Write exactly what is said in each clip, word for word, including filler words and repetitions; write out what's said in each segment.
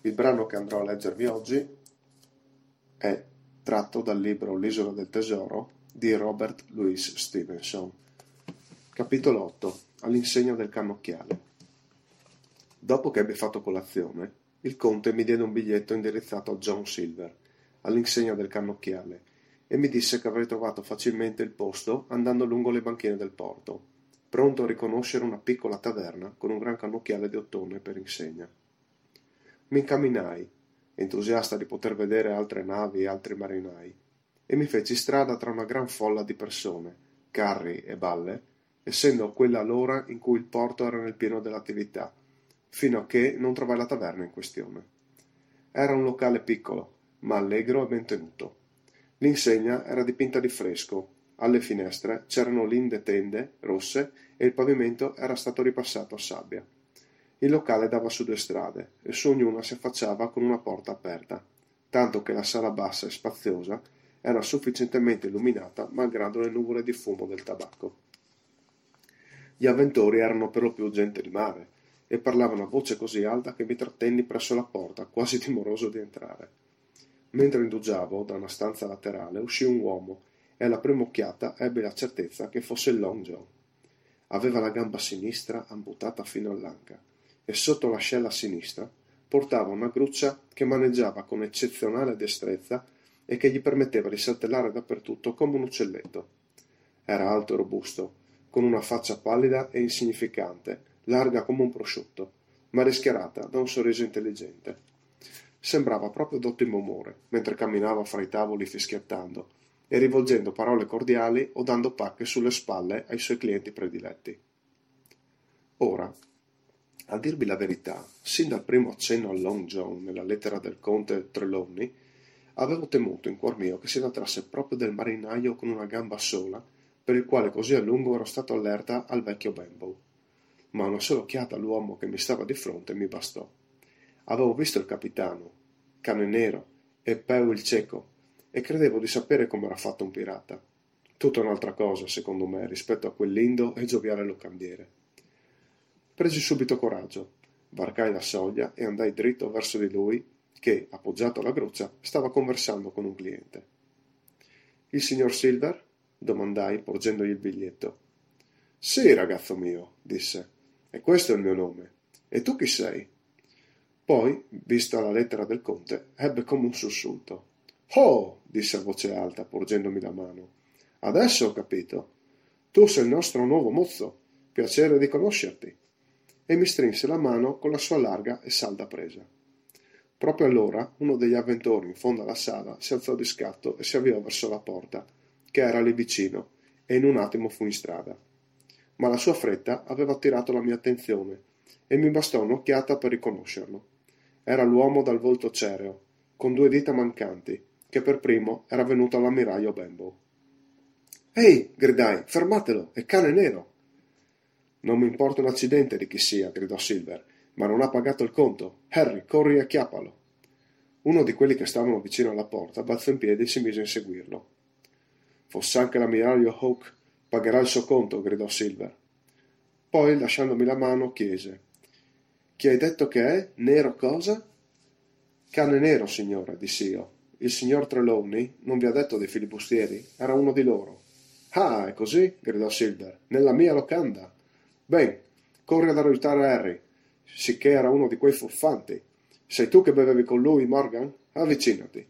Il brano che andrò a leggervi oggi è tratto dal libro L'isola del tesoro di Robert Louis Stevenson. Capitolo otto. All'insegna del cannocchiale. Dopo che ebbe fatto colazione, il conte mi diede un biglietto indirizzato a John Silver, all'insegna del cannocchiale, e mi disse che avrei trovato facilmente il posto andando lungo le banchine del porto, pronto a riconoscere una piccola taverna con un gran cannocchiale di ottone per insegna. Mi incamminai, entusiasta di poter vedere altre navi e altri marinai, e mi feci strada tra una gran folla di persone, carri e balle, essendo quella l'ora in cui il porto era nel pieno dell'attività, fino a che non trovai la taverna in questione. Era un locale piccolo, ma allegro e ben tenuto. L'insegna era dipinta di fresco, alle finestre c'erano linde tende rosse e il pavimento era stato ripassato a sabbia. Il locale dava su due strade e su ognuna si affacciava con una porta aperta, tanto che la sala bassa e spaziosa era sufficientemente illuminata malgrado le nuvole di fumo del tabacco. Gli avventori erano per lo più gente di mare e parlavano a voce così alta che mi trattenni presso la porta, quasi timoroso di entrare. Mentre indugiavo, da una stanza laterale uscì un uomo e alla prima occhiata ebbe la certezza che fosse il Long John. Aveva la gamba sinistra amputata fino all'anca e sotto l'ascella sinistra portava una gruccia che maneggiava con eccezionale destrezza e che gli permetteva di saltellare dappertutto come un uccelletto. Era alto e robusto, con una faccia pallida e insignificante, larga come un prosciutto, ma rischiarata da un sorriso intelligente. Sembrava proprio d'ottimo umore, mentre camminava fra i tavoli fischiettando e rivolgendo parole cordiali o dando pacche sulle spalle ai suoi clienti prediletti. Ora, a dirvi la verità, sin dal primo accenno al Long John nella lettera del conte Trelawney, avevo temuto in cuor mio che si trattasse proprio del marinaio con una gamba sola, per il quale così a lungo ero stato allerta al vecchio Benbow. Ma una sola occhiata all'uomo che mi stava di fronte mi bastò. Avevo visto il capitano, Cane Nero e Peu il cieco, e credevo di sapere come era fatto un pirata. Tutta un'altra cosa, secondo me, rispetto a quel lindo e gioviale locandiere. Presi subito coraggio, varcai la soglia e andai dritto verso di lui che, appoggiato alla gruccia, stava conversando con un cliente. «Il signor Silver?» domandai, porgendogli il biglietto. «Sì, ragazzo mio», disse, «e questo è il mio nome. E tu chi sei?» Poi, vista la lettera del conte, ebbe come un sussulto. «Oh!» disse a voce alta, porgendomi la mano. «Adesso ho capito. Tu sei il nostro nuovo mozzo. Piacere di conoscerti». E mi strinse la mano con la sua larga e salda presa. Proprio allora uno degli avventori in fondo alla sala si alzò di scatto e si avviò verso la porta, che era lì vicino, e in un attimo fu in strada. Ma la sua fretta aveva attirato la mia attenzione e mi bastò un'occhiata per riconoscerlo. Era l'uomo dal volto cereo, con due dita mancanti, che per primo era venuto all'ammiraglio Benbow. «Ehi!» gridai, «fermatelo, è Cane Nero!» «Non mi importa un accidente di chi sia», gridò Silver, «ma non ha pagato il conto. Harry, corri e acchiappalo». Uno di quelli che stavano vicino alla porta balzò in piedi e si mise a inseguirlo. «Fosse anche l'ammiraglio Hawke, pagherà il suo conto», gridò Silver. Poi, lasciandomi la mano, chiese: «Chi hai detto che è? Nero cosa?» «Cane Nero, signore», dissi io. «Il signor Trelawney non vi ha detto dei filibustieri? Era uno di loro». «Ah, è così?» gridò Silver. «Nella mia locanda?» «Ben, corri ad aiutare Harry, sicché era uno di quei furfanti. Sei tu che bevevi con lui, Morgan? Avvicinati».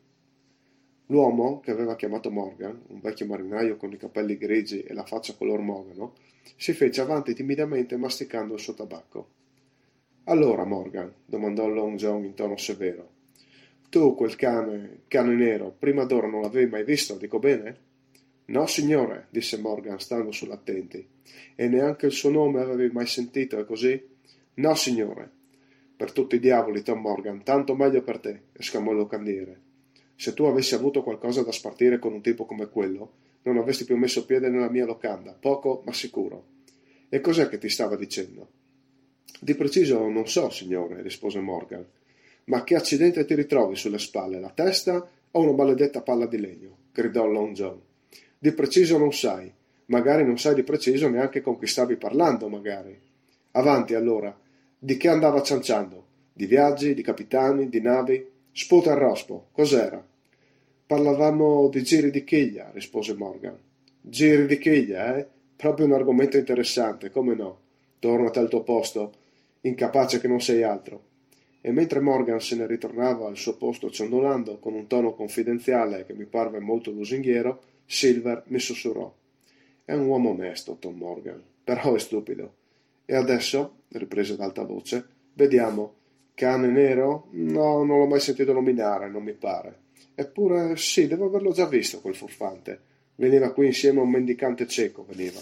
L'uomo, che aveva chiamato Morgan, un vecchio marinaio con i capelli grigi e la faccia color mogano, si fece avanti timidamente masticando il suo tabacco. «Allora, Morgan», domandò Long John in tono severo, «tu quel cane, cane nero, prima d'ora non l'avevi mai visto, dico bene?» «No, signore», disse Morgan, stando sull'attenti. «E neanche il suo nome avevi mai sentito, è così?» «No, signore». «Per tutti i diavoli, Tom Morgan, tanto meglio per te», esclamò il locandiere. «Se tu avessi avuto qualcosa da spartire con un tipo come quello, non avresti più messo piede nella mia locanda, poco ma sicuro. E cos'è che ti stava dicendo?» «Di preciso non so, signore», rispose Morgan. «Ma che accidente ti ritrovi sulle spalle, la testa o una maledetta palla di legno?» gridò Long John. «Di preciso non sai. Magari non sai di preciso neanche con chi stavi parlando, magari. Avanti, allora. Di che andava cianciando? Di viaggi, di capitani, di navi? Sputa il rospo, cos'era? Parlavamo di giri di chiglia, rispose Morgan. Giri di chiglia, eh? Proprio un argomento interessante, come no? Tornati al tuo posto, incapace che non sei altro. E mentre Morgan se ne ritornava al suo posto ciondolando con un tono confidenziale che mi parve molto lusinghiero, Silver mi sussurrò. È un uomo onesto, Tom Morgan, però è stupido. E adesso, riprese ad alta voce, vediamo. Cane nero? No, non l'ho mai sentito nominare, non mi pare. Eppure sì, devo averlo già visto quel furfante. Veniva qui insieme a un mendicante cieco, veniva.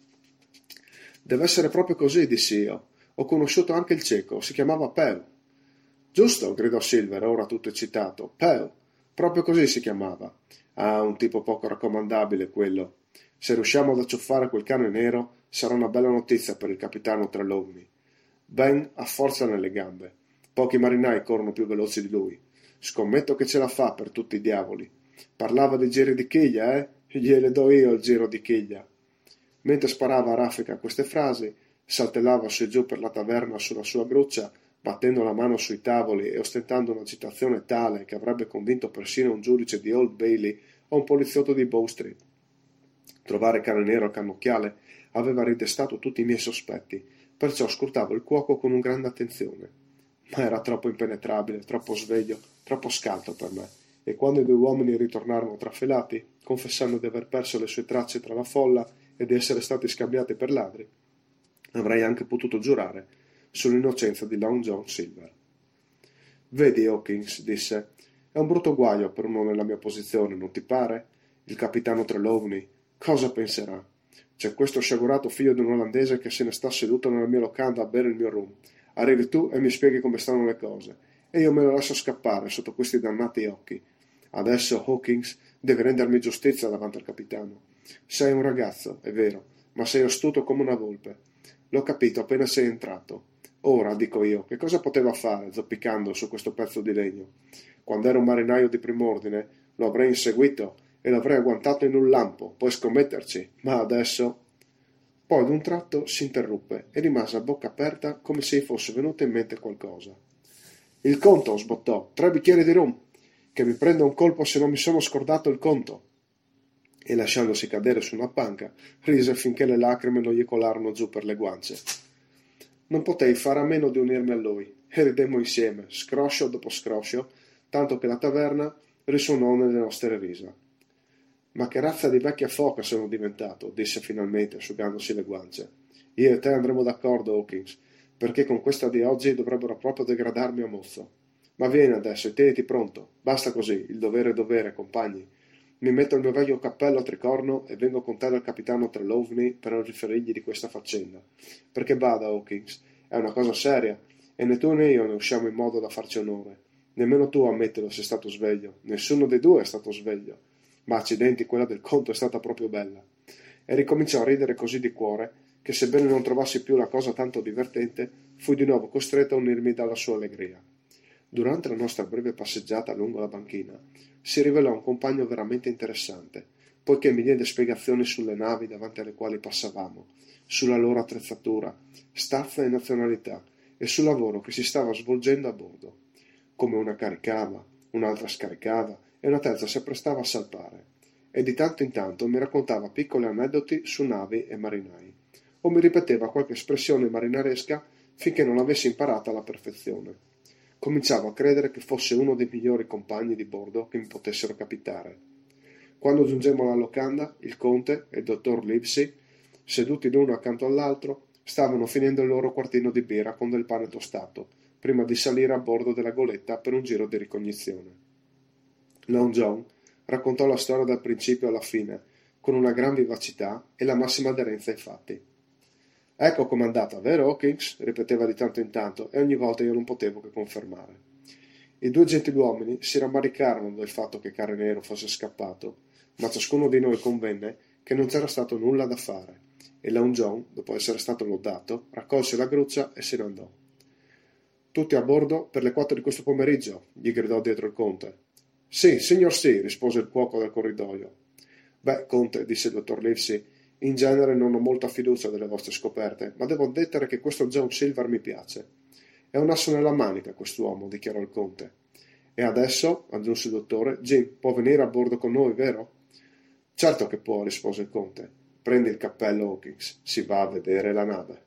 Deve essere proprio così, dissi io. Ho conosciuto anche il cieco, si chiamava Pew. Giusto, gridò Silver, ora tutto eccitato. Pew, proprio così si chiamava. Ah, un tipo poco raccomandabile quello. Se riusciamo ad acciuffare quel cane nero, sarà una bella notizia per il capitano Trelawney. Ben ha forza nelle gambe. Pochi marinai corrono più veloci di lui. Scommetto che ce la fa per tutti i diavoli. Parlava di giri di chiglia, eh? Gliele do io il giro di chiglia. Mentre sparava a raffica queste frasi, saltellava su e giù per la taverna sulla sua gruccia, battendo la mano sui tavoli e ostentando un'agitazione tale che avrebbe convinto persino un giudice di Old Bailey o un poliziotto di Bow Street. Trovare cane nero al cannocchiale aveva ridestato tutti i miei sospetti, perciò scrutavo il cuoco con un grande attenzione. Ma era troppo impenetrabile, troppo sveglio, troppo scaltro per me, e quando i due uomini ritornarono trafelati, confessando di aver perso le sue tracce tra la folla e di essere stati scambiati per ladri, avrei anche potuto giurare sull'innocenza di Long John Silver. Vedi, Hawkins, disse, è un brutto guaio per uno nella mia posizione, non ti pare? Il capitano Trelawney, cosa penserà? C'è questo sciagurato figlio di un olandese che se ne sta seduto nella mia locanda a bere il mio rum. Arrivi tu e mi spieghi come stanno le cose, e io me lo lascio scappare sotto questi dannati occhi. Adesso, Hawkins, devi rendermi giustizia davanti al capitano. Sei un ragazzo, è vero, ma sei astuto come una volpe. L'ho capito appena sei entrato. Ora, dico io, che cosa poteva fare zoppicando su questo pezzo di legno? Quando ero un marinaio di prim'ordine, lo avrei inseguito e l'avrei agguantato in un lampo, puoi scommetterci, ma adesso... Poi d'un tratto si interruppe e rimase a bocca aperta come se gli fosse venuto in mente qualcosa. Il conto, sbottò, tre bicchieri di rum, che mi prenda un colpo se non mi sono scordato il conto. E lasciandosi cadere su una panca, rise finché le lacrime non gli colarono giù per le guance. Non potei fare a meno di unirmi a lui, e ridemmo insieme, scroscio dopo scroscio, tanto che la taverna risuonò nelle nostre risa. Ma che razza di vecchia foca sono diventato, disse finalmente, asciugandosi le guance. Io e te andremo d'accordo, Hawkins, perché con questa di oggi dovrebbero proprio degradarmi a mozzo. Ma vieni adesso e tieniti pronto. Basta così, il dovere è dovere, compagni. Mi metto il mio vecchio cappello a tricorno e vengo con te dal capitano Trelawney per riferirgli di questa faccenda. Perché bada, Hawkins, è una cosa seria, e né tu né io ne usciamo in modo da farci onore. Nemmeno tu, ammettilo, sei stato sveglio. Nessuno dei due è stato sveglio. Ma accidenti, quella del conto è stata proprio bella. E ricominciò a ridere così di cuore che, sebbene non trovassi più la cosa tanto divertente, fui di nuovo costretto a unirmi dalla sua allegria. Durante la nostra breve passeggiata lungo la banchina, si rivelò un compagno veramente interessante, poiché mi diede spiegazioni sulle navi davanti alle quali passavamo, sulla loro attrezzatura, stazza e nazionalità, e sul lavoro che si stava svolgendo a bordo. Come una caricava, un'altra scaricava, e una terza si apprestava a salpare, e di tanto in tanto mi raccontava piccoli aneddoti su navi e marinai, o mi ripeteva qualche espressione marinaresca finché non l'avessi imparata alla perfezione. Cominciavo a credere che fosse uno dei migliori compagni di bordo che mi potessero capitare. Quando giungemmo alla locanda, il conte e il dottor Livesey, seduti l'uno accanto all'altro, stavano finendo il loro quartino di birra con del pane tostato, prima di salire a bordo della goletta per un giro di ricognizione. Long John raccontò la storia dal principio alla fine, con una gran vivacità e la massima aderenza ai fatti. Ecco com'è andata, vero, Hawkins? Ripeteva di tanto in tanto, e ogni volta io non potevo che confermare. I due gentiluomini si rammaricarono del fatto che Cane Nero fosse scappato, ma ciascuno di noi convenne che non c'era stato nulla da fare, e Long John, dopo essere stato lodato, raccolse la gruccia e se ne andò. Tutti a bordo per le quattro di questo pomeriggio, gli gridò dietro il conte. Sì, signor sì, rispose il cuoco del corridoio. Beh, conte, disse il dottor Livesey, in genere non ho molta fiducia delle vostre scoperte, ma devo ammettere che questo John Silver mi piace. È un asso nella manica quest'uomo, dichiarò il conte. E adesso, aggiunse il dottore, Jim può venire a bordo con noi, vero? Certo che può, rispose il conte. Prendi il cappello, Hawkins, si va a vedere la nave.